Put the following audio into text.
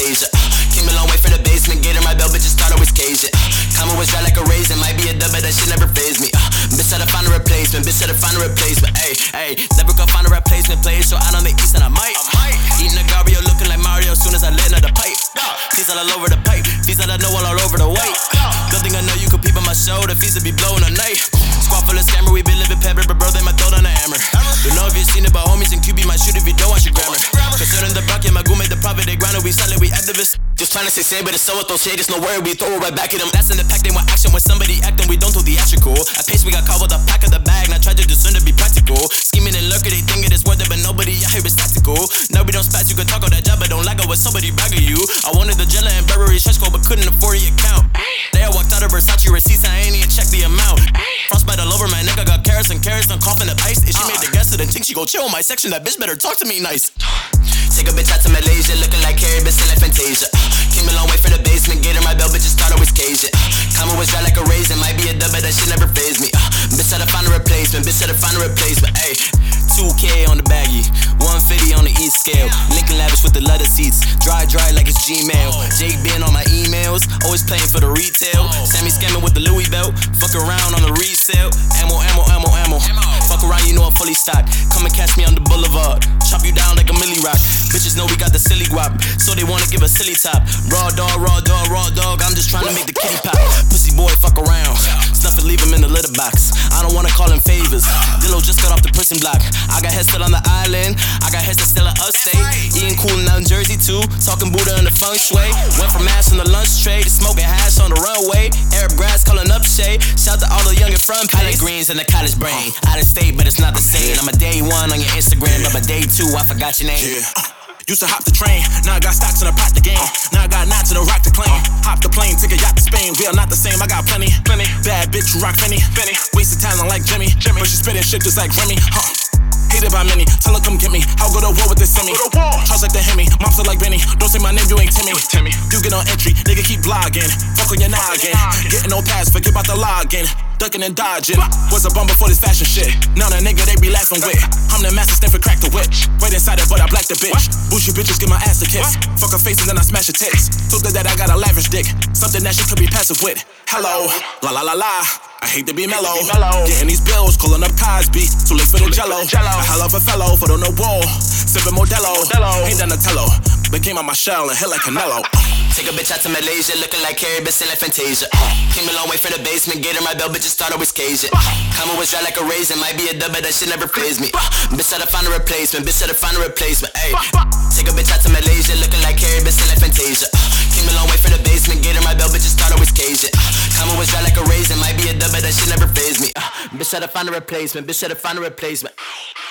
Fantasia. Came a long way from the basement, get in my belt, bitches thought I was Cajun. Comma was dry like a raisin, might be a dub, but that shit never phased me. Bitch said I find a replacement, bitch said I find a replacement. Ayy, never gonna find a replacement. Play so out on the east and I might. Eating a Gario, looking like Mario, soon as I let another pipe. Fees all over the pipe, fees that I know all over the way. Good thing I know you could peep on my shoulder, fees that be blowing a night. Squad full of scammer, we been living pepper, but bro, they might throw down a hammer. Don't know if you seen it, but homies and QB might shoot if you don't want your grammar. Concerning the bucket, my goo made the profit, they grind it, we solid, we activists. Just trying to say same, but it's so with those shade, it's no worry, we throw it right back at them. That's in the pack, they want action when somebody acting, we don't do theatrical. At pace, we got caught with a pack of the bag, and I tried to discern to be practical. Scheming and lurking, they think it is worth it, but nobody out here is tactical. No, we don't spat, you can talk on that job, but don't like it when somebody bragging you. I wanted the Jella and Burberry stretch code, but couldn't afford the account. They walked out of Versace receipts, I ain't even check the amount. Frostbite all over my neck, I got carrots, I'm coughing up ice. If she made the guess, then think she go chill in my section, that bitch better talk to me nice. Take a bitch out to Malaysia, looking like Carrie, bitch like Fantasia. Came a long way from the basement, get in my belt, bitches thought I was Cajun. Comma was dry like a raisin, might be a dub, but that shit never phased me. Bitch said I find a replacement, bitch said I find a replacement. Ayy, 2K on the baggie, 150 on the East scale. Lincoln lavish with the leather seats, dry like it's Gmail. Jake been on my emails, always playing for the retail. Sammy scamming with the Louis belt, fuck around on the resale. Ammo. Fuck around, you know I'm fully stocked. Come and catch me on the boulevard, chop you down like a milli rock. Bitches know we got the silly guap, so they wanna give a silly top. Raw dog, I'm just trying to make the kitty pop. Pussy boy, fuck around, stuff and leave him in the litter box. I don't wanna call him favors, Dillo just got off the prison block. I got heads still on the island, I got heads still in upstate. Eating coolin' out in Jersey too, talking Buddha in the feng shui. Went from ass on the lunch tray to smoking hash on the runway. Arab grass calling up Shay, shout to all the young and front page. Collard greens and the college brain, out of state but it's not the same. I'm a day one on your Instagram, but by day two I forgot your name. Used to hop the train, now I got stocks in the pot the game. Now I got knots in the rock to claim. Hop the plane, take a yacht to Spain. We are not the same, I got plenty. Bad bitch, rock Penny. Wasted talent like Jimmy. But she spitting shit just like Remy. Hated by many, tell her come get me. I'll go to war with this semi. Charles like the Hemi, mops are like Benny. Don't say my name, you ain't Timmy. You get on entry, nigga keep blogging. Fuck on your noggin. Getting no pass, forget about the login. Ducking and dodging, was a bum before this fashion shit. Now that nigga they be laughing with. I'm the master sniff and crack the witch. Right inside it, but I black the bitch. Bougie bitches get my ass a kiss. Fuck her face and then I smash her tits. Told her that I got a lavish dick, something that she could be passive with. Hello, la la la la. I hate to be mellow. Getting these bills, calling up Cosby. Too late for the jello. A hell of a fellow for the no wall. Sipping Modelo. Ain't Donatello. But came out my shell and hit like Canelo. Take a bitch out to Malaysia, looking like Carrie, bitch like Fantasia. Came a long way from the basement, get in my belt, bitches thought I was Cajun. Comma was dry like a raisin, might be a dub, but that shit never phased me. Bitch said I find a replacement, Ayy, take a bitch out to Malaysia, looking like Carrie, bitch like Fantasia. Came a long way from the basement, get in my belt, bitches thought I was Cajun. Comma was dry like a raisin, might be a dub, but that shit never phased me. Bitch said I find a replacement,